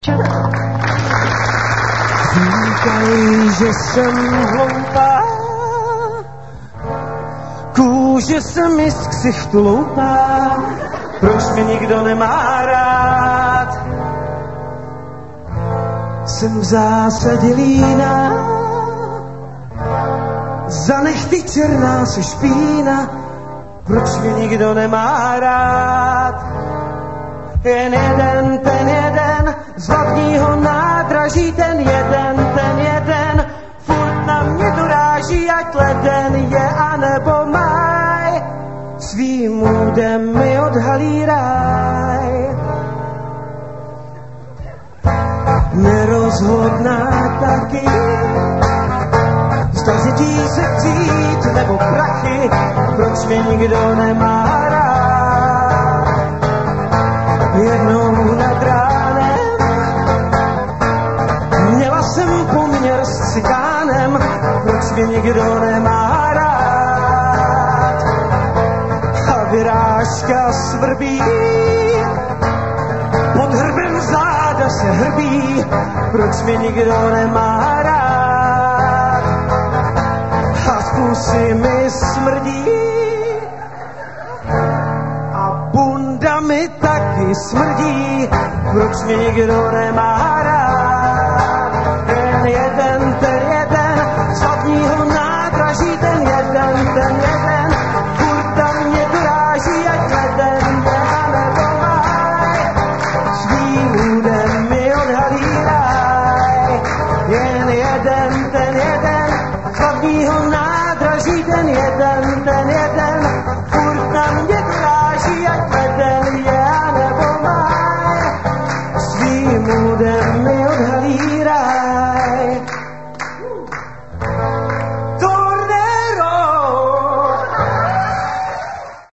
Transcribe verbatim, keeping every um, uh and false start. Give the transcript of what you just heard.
Říkají, že jsem hloupá, kůže se mi z ksichtu loupá, proč mě nikdo nemá rád? Jsem v zásadě líná, za nechty černá se špína, proč mě nikdo nemá rád? Jen jeden, ten jeden, z hlavního nádraží, ten jeden, ten jeden, furt na mě doráží, ať leden je anebo máj, svým můdem mi odhalí ráj. Nerozhodná taky, zda dětí se vzít nebo prachy, proč mě nikdo nemá rád. Jednou nad ránem měla jsem poměr s cikánem, proč mě nikdo nemá rád. A vyrážka svrbí, pod hrbem záda se hrbí, proč mě nikdo nemá rád. A z pusy mi smrdí, a bunda mi taky smrdí, proč mě nikdo nemá rád.